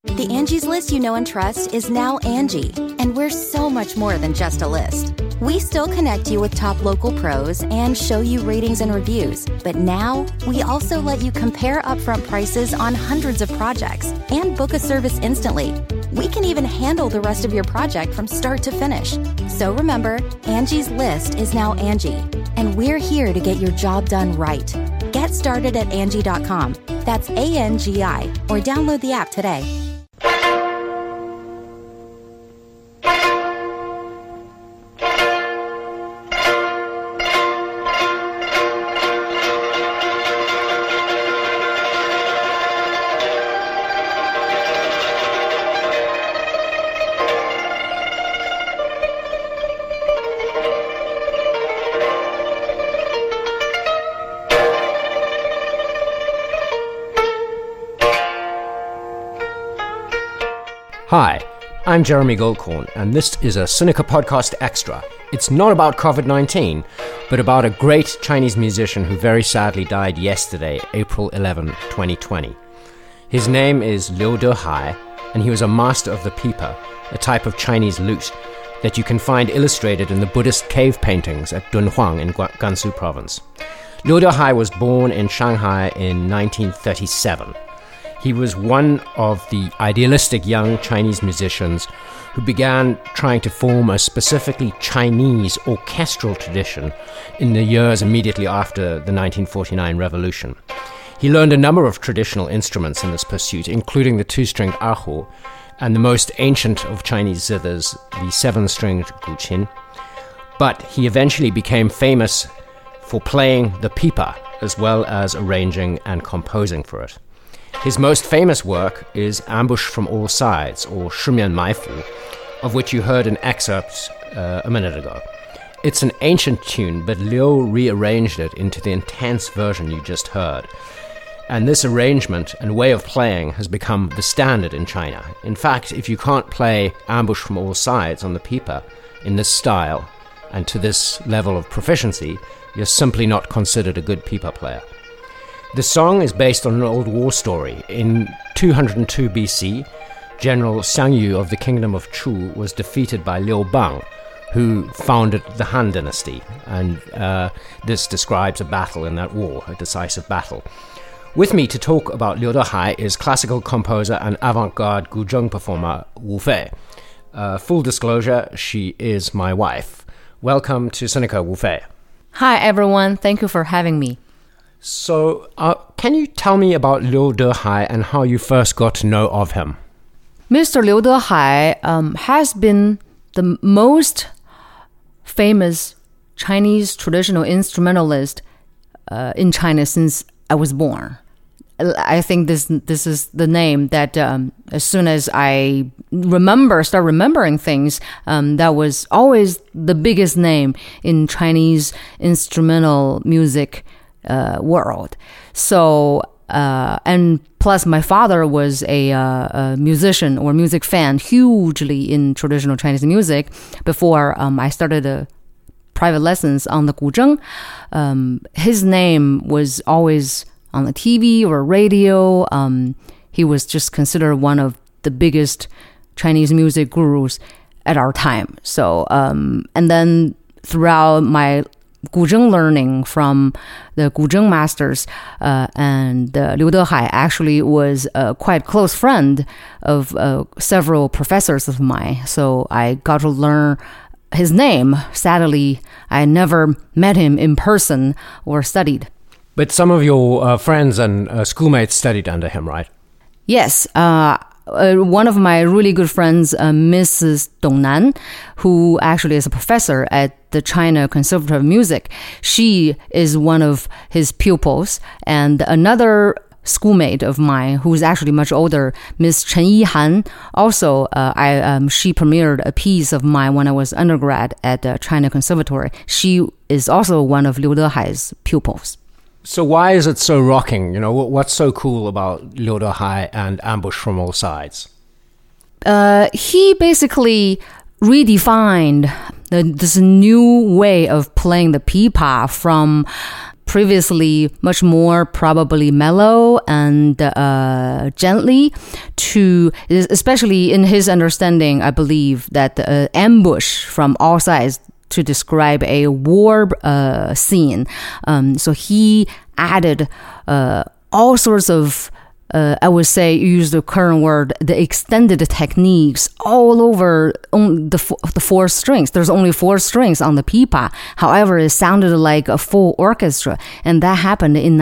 The Angie's List you know and trust is now Angie, and we're so much more than just a list. We still connect you with top local pros and show you ratings and reviews, but now we also let you compare upfront prices on hundreds of projects and book a service instantly. We can even handle the rest of your project from start to finish. So remember, Angie's List is now Angie, and we're here to get your job done right. Get started at Angie.com. That's ANGI, or download the app today. Hi, I'm Jeremy Goldkorn, and this is a Sinica Podcast Extra. It's not about COVID-19, but about a great Chinese musician who very sadly died yesterday, April 11, 2020. His name is Liu Dehai, and he was a master of the pipa, a type of Chinese lute that you can find illustrated in the Buddhist cave paintings at Dunhuang in Gansu province. Liu Dehai was born in Shanghai in 1937. He was one of the idealistic young Chinese musicians who began trying to form a specifically Chinese orchestral tradition in the years immediately after the 1949 revolution. He learned a number of traditional instruments in this pursuit, including the two-stringed erhu and the most ancient of Chinese zithers, the seven-stringed guqin. But he eventually became famous for playing the pipa as well as arranging and composing for it. His most famous work is Ambush from All Sides, or Shimian Maifu, of which you heard an excerpt a minute ago. It's an ancient tune, but Liu rearranged it into the intense version you just heard. And this arrangement and way of playing has become the standard in China. In fact, if you can't play Ambush from All Sides on the pipa in this style and to this level of proficiency, you're simply not considered a good pipa player. The song is based on an old war story. In 202 BC, General Xiang Yu of the Kingdom of Chu was defeated by Liu Bang, who founded the Han Dynasty, and this describes a battle in that war, a decisive battle. With me to talk about Liu Dehai is classical composer and avant-garde guzheng performer Wu Fei. Full disclosure, she is my wife. Welcome to Sinica, Wu Fei. Hi everyone, thank you for having me. So, can you tell me about Liu Dehai and how you first got to know of him? Mr. Liu Dehai has been the most famous Chinese traditional instrumentalist in China since I was born. I think this is the name that as soon as I start remembering things, that was always the biggest name in Chinese instrumental music world. So, and plus my father was a musician or music fan, hugely in traditional Chinese music before I started private lessons on the guzheng. His name was always on the TV or radio. He was just considered one of the biggest Chinese music gurus at our time. So, and then throughout my guzheng learning from the guzheng masters, and Liu Dehai actually was a quite close friend of several professors of mine. So I got to learn his name. Sadly, I never met him in person or studied. But some of your friends and schoolmates studied under him, right? Yes. One of my really good friends, Mrs. Dong Nan, who actually is a professor at the China Conservatory of Music, she is one of his pupils. And another schoolmate of mine, who's actually much older, Miss Chen Yihan, also she premiered a piece of mine when I was undergrad at the China Conservatory. She is also one of Liu Dehai's pupils. So why is it so rocking? You know, what's so cool about Liu Dehai and Ambush from All Sides? He basically redefined this new way of playing the pipa from previously much more probably mellow and gently, to, especially in his understanding, I believe that ambush from all sides to describe a war scene. So he added all sorts of I would say, use the current word, the extended techniques all over on the four strings. There's only 4 strings on the pipa. However, it sounded like a full orchestra. And that happened in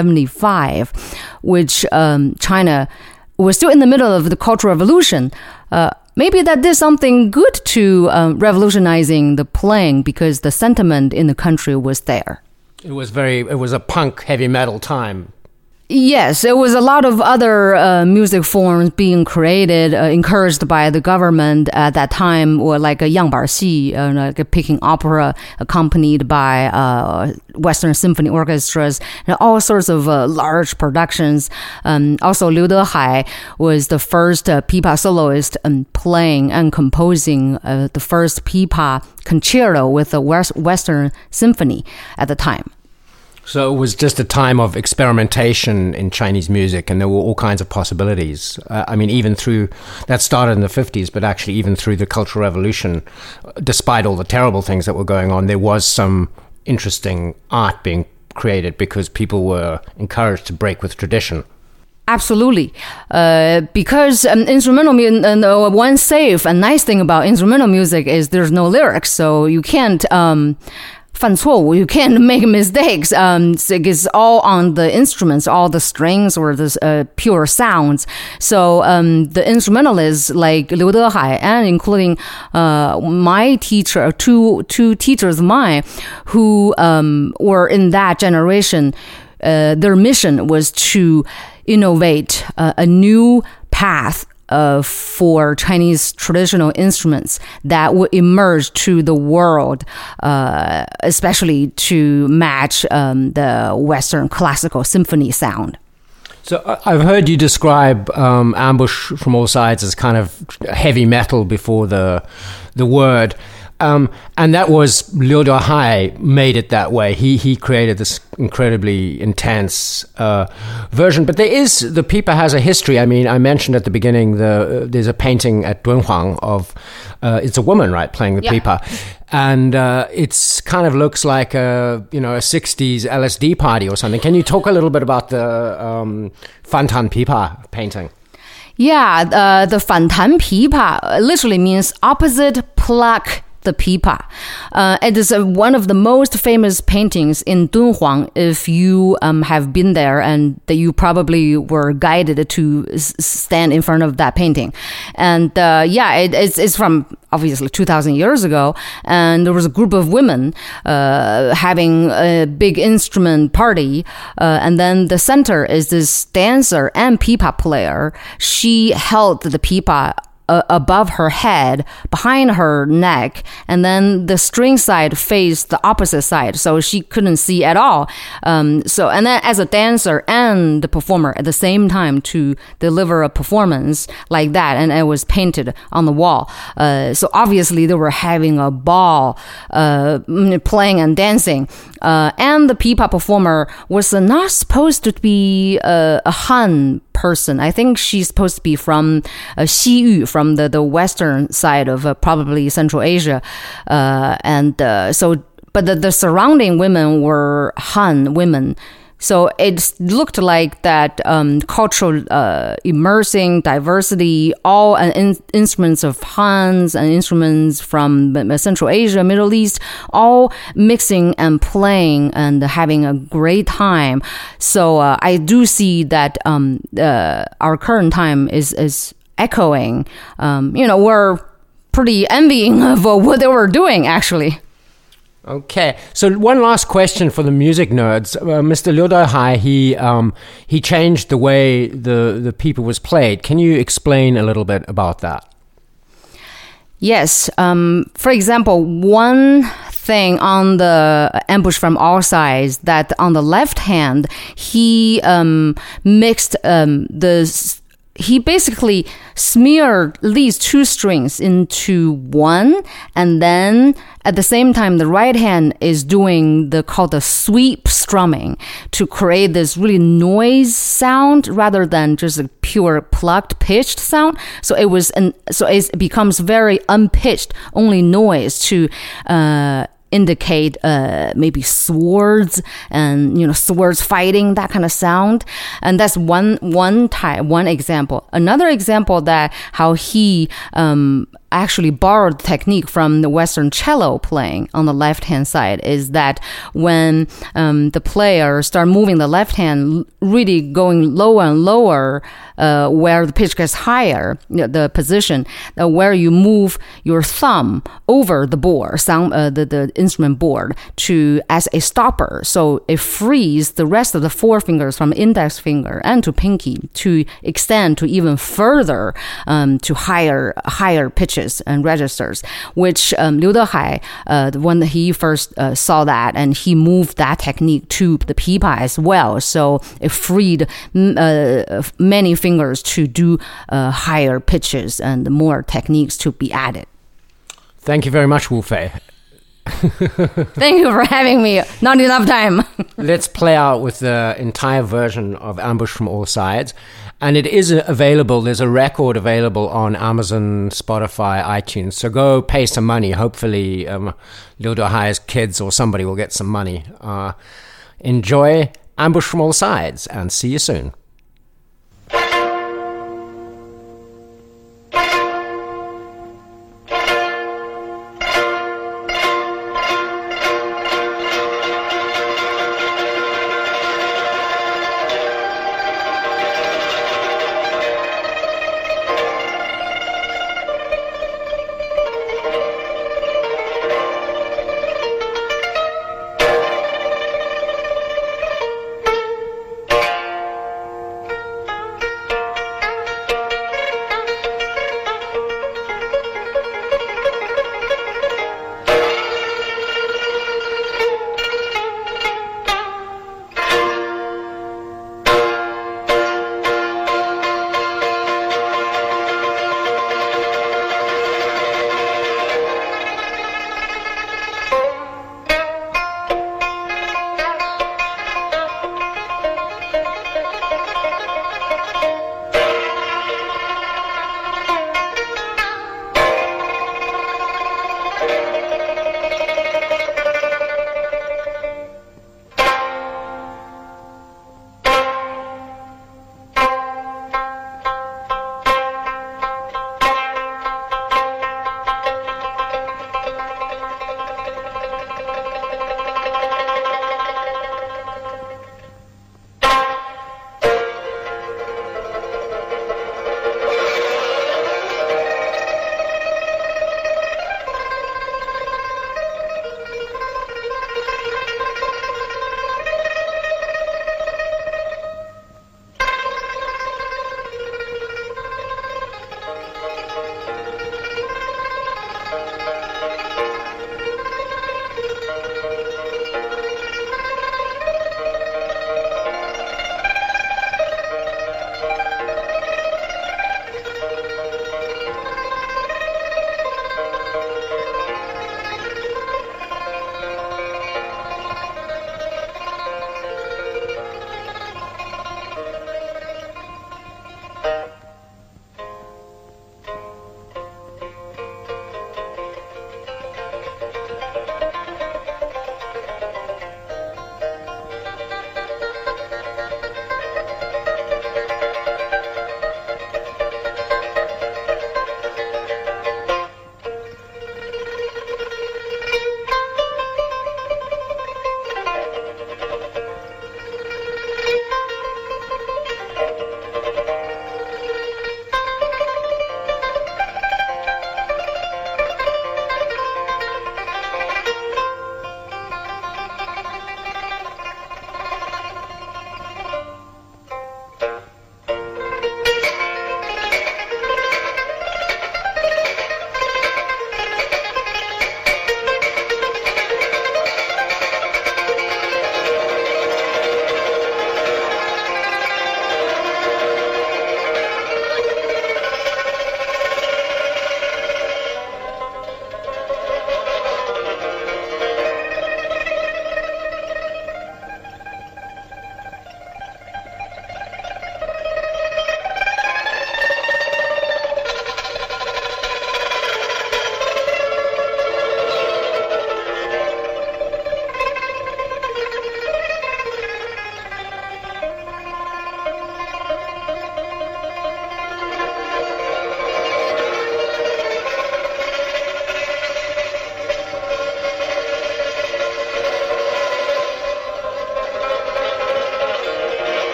1975, which China was still in the middle of the Cultural Revolution. Maybe that did something good to revolutionizing the playing, because the sentiment in the country was there. It was a punk heavy metal time. Yes, there was a lot of other music forms being created, encouraged by the government at that time, or like a Yangbarxi, like a Peking opera accompanied by Western symphony orchestras, and all sorts of large productions. Also, Liu Dehai was the first pipa soloist playing and composing the first pipa concerto with the Western symphony at the time. So it was just a time of experimentation in Chinese music, and there were all kinds of possibilities. I mean, even through, that started in the 50s, but actually even through the Cultural Revolution, despite all the terrible things that were going on, there was some interesting art being created because people were encouraged to break with tradition. Absolutely. Because instrumental music, one safe and nice thing about instrumental music is there's no lyrics, so you can't... 犯错误, you can't make mistakes. It's all on the instruments, all the strings or the pure sounds. So the instrumentalists like Liu Dehai, and including my teacher, two teachers of mine who were in that generation, their mission was to innovate a new path for Chinese traditional instruments that would emerge to the world, especially to match the Western classical symphony sound. So I've heard you describe Ambush from All Sides as kind of heavy metal before the word. And that was Liu Dehai made it that way. He created this incredibly intense version. But the pipa has a history. I mean, I mentioned at the beginning there's a painting at Dunhuang of it's a woman, right, playing the pipa, and it's kind of looks like a 60s LSD party or something. Can you talk a little bit about the Fantan pipa painting? Yeah, the Fantan pipa literally means opposite pluck the pipa. It is one of the most famous paintings in Dunhuang. If you have been there, and that you probably were guided to stand in front of that painting. And it's from obviously 2,000 years ago, and there was a group of women having a big instrument party, and then the center is this dancer and pipa player. She held the pipa above her head, behind her neck, and then the string side faced the opposite side, so she couldn't see at all. And then as a dancer and the performer at the same time to deliver a performance like that, and it was painted on the wall. So obviously they were having a ball, playing and dancing. And the pipa performer was not supposed to be a Han person. I think she's supposed to be from Xiyu, from the western side of probably Central Asia. But the surrounding women were Han women. So it looked like that cultural immersing diversity, all instruments of Hans and instruments from Central Asia, Middle East, all mixing and playing and having a great time. So I do see that our current time is echoing. We're pretty envying of what they were doing, actually. Okay, so one last question for the music nerds. Mr. Liu Dehai, he changed the way the pipa was played. Can you explain a little bit about that? Yes. For example, one thing on the Ambush from All Sides, that on the left hand, he mixed he basically smeared these two strings into one, and then at the same time, the right hand is doing called the sweep strumming to create this really noise sound rather than just a pure plucked pitched sound. So it becomes very unpitched, only noise to indicate maybe swords and swords fighting, that kind of sound. And that's one example. Another example that how he actually borrowed technique from the Western cello playing on the left hand side is that when the player start moving the left hand, really going lower and lower where the pitch gets higher, the position where you move your thumb over the board, the instrument board as a stopper, so it frees the rest of the four fingers from index finger and to pinky to extend to even further to higher pitches and registers, which Liu Dehai, when he first saw that, and he moved that technique to the pipa as well, so it freed many fingers to do higher pitches and more techniques to be added. Thank you very much, Wu Fei. Thank you for having me. Not enough time. Let's play out with the entire version of Ambush from All Sides. And it is available. There's a record available on Amazon, Spotify, iTunes. So go pay some money. Hopefully, Liu Dehai's kids or somebody will get some money. Enjoy Ambush from All Sides, and see you soon.